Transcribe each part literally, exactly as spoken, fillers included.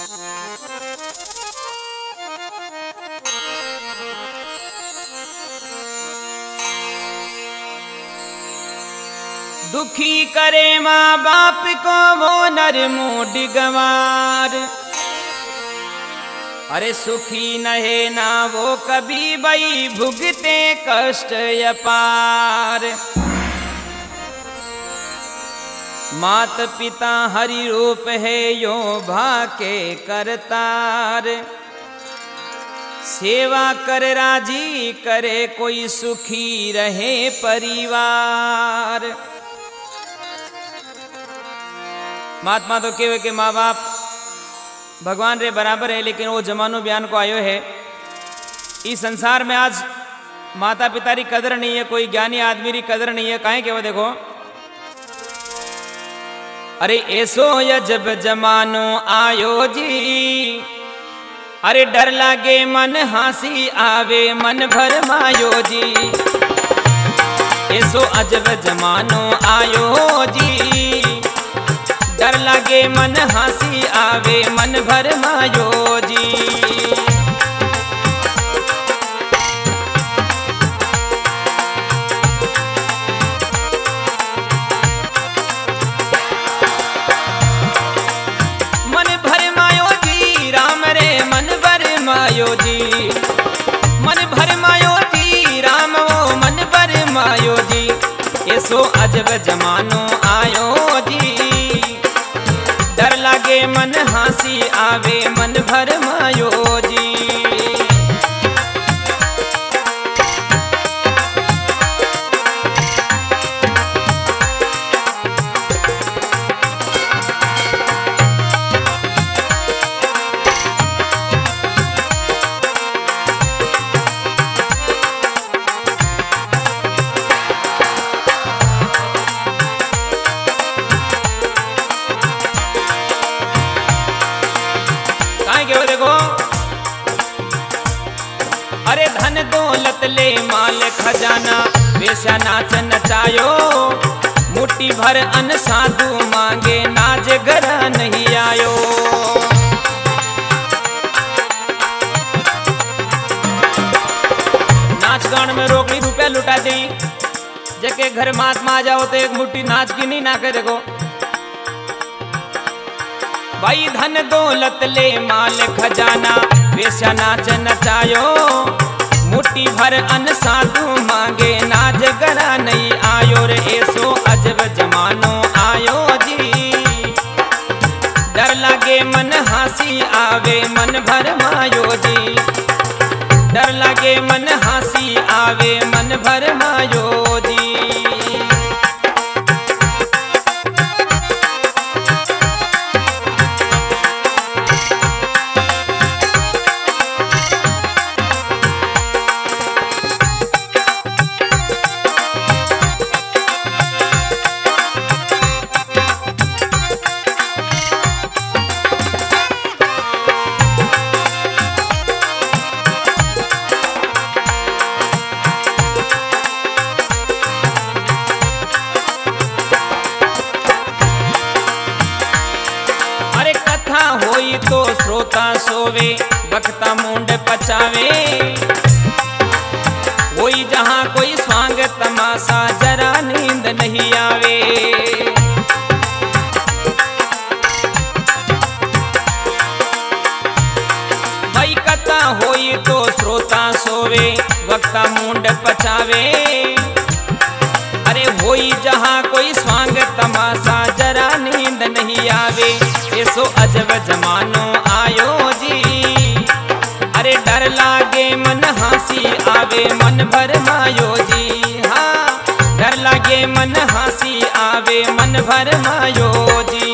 दुखी करे माँ बाप को वो नर मूड गंवार, अरे सुखी नहे ना वो कभी बई भुगते कष्ट अपार। मात पिता हरि रूप है यो भाके करतार, सेवा कर राजी करे कोई सुखी रहे परिवार। महात्मा तो केवे के माँ बाप भगवान रे बराबर है, लेकिन वो जमानो बयान को आयो है। इस संसार में आज माता पिता री कदर नहीं है, कोई ज्ञानी आदमी री कदर नहीं है। काहे के वो देखो, अरे ऐसो यजब जमानो आयो जी, अरे डर लागे मन हंसी आवे मन भर मायो जी। ऐसो अजब जमानो आयो जी, डर लागे मन हंसी आवे मन भर मायो जी। मन भर मायो जी, राम रे मन भर मायो जी। मन भर मायो जी, राम वो मन भर मायो जी। ऐसो अजब जमानो आयो जी, डर लागे मन हंसी आवे मन भर मायो जी। अरे धन दौलत ले माल खजाना वेश्या नाच नचायो, मुट्ठी भर अन साधु मांगे नाज घर नहीं आयो। नाच गान में रोकड़ी रुपया लुटा दी, जके घर महात्मा आ जाओ तो एक मुट्ठी नाच की नहीं ना के देखो भाई। धन दौलत ले माल खजाना वेश्या नाच नचायो, मुट्ठी भर अन साधु मांगे नाज गरा नहीं आयो रे। ऐसो अजब जमानो आयो जी, डर लागे मन हंसी आवे मन भर मायो जी। डर लागे मन हंसी आवे मन भर मायो जी। होई तो श्रोता सोवे बखता मुंड पचावे, होई जहां कोई स्वांग तमाशा जरा नींद नहीं आवे। भाई कथा होई तो श्रोता सोवे वक्ता मुंड पचावे, अरे होई जहां कोई स्वांग तमाशा जरा नींद नहीं आवे। ऐसो अजब जमानो आयो जी, अरे डर लागे मन हंसी आवे मन भर मायो जी। हाँ, डर लागे मन हंसी आवे मन भर मायो जी।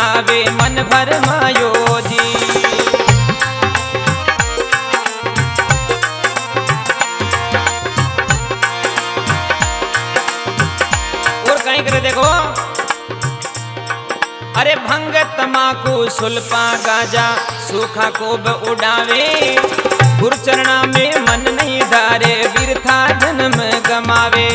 आवे मन भर मायो जी। और कहीं करे देखो, अरे भंग तमाकू सुल्पा गाजा सूखा खूब उड़ावे, गुरुचरणा में मन नहीं धारे बिरथा जन्म गमावे।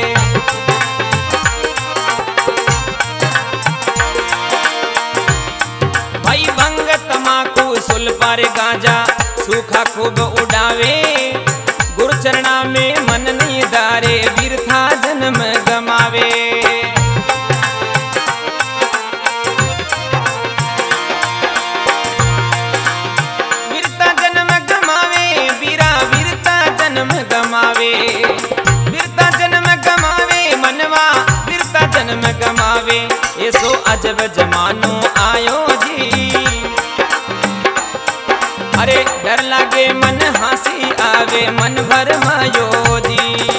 भाई भंग तमाकू सुल्पा रे गाजा सूखा खूब उड़ावे, गुरुचरणा में मन नहीं धारे बिरथा जन्म गमावे। बिरता जन्म गमावे बीरा बिरता जन्म गमावे, बिरता जन्म गमावे मनवा बिरता जन्म गमावे। ये सो अजब जमानो आयो जी, अरे डर लागे मन हंसी आवे मन भर मायो जी।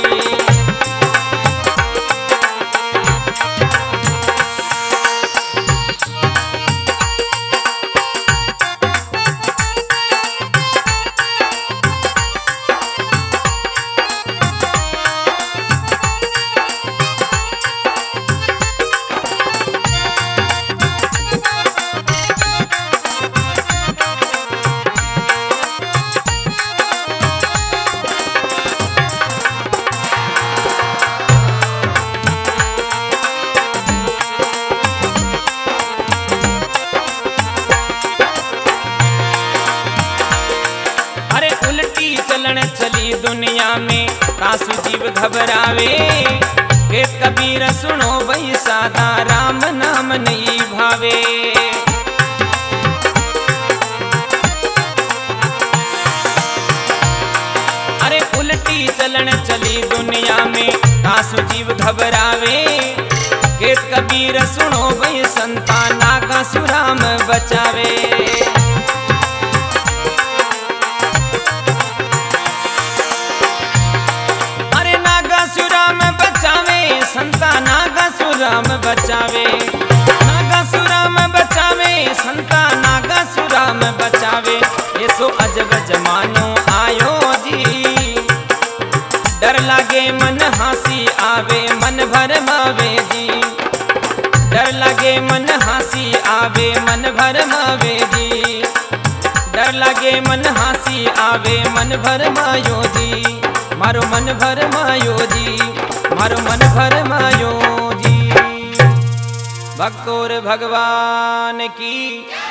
चलन चली दुनिया में कासु जीव घबरावे, के कबीर सुनो भई सादा राम नाम नहीं भावे। अरे उल्टी चलन चली दुनिया में कासु जीव घबरावे, के कबीर सुनो भई संताना का सुराम बचावे। संता नागा सुराम बचावे, नागा सुराम बचावे, संता नागा सुराम बचावे। ये सो अजब जमानो आयो जी, डर लागे मन हंसी आवे मन भर मावे जी। डर लागे मन हंसी आवे मन भर मावे जी, डर लागे मन हंसी आवे मन भर मायो जी। मारो मन भर मायो जी, मारो मन भर मायो जी। भक्तोर भगवान की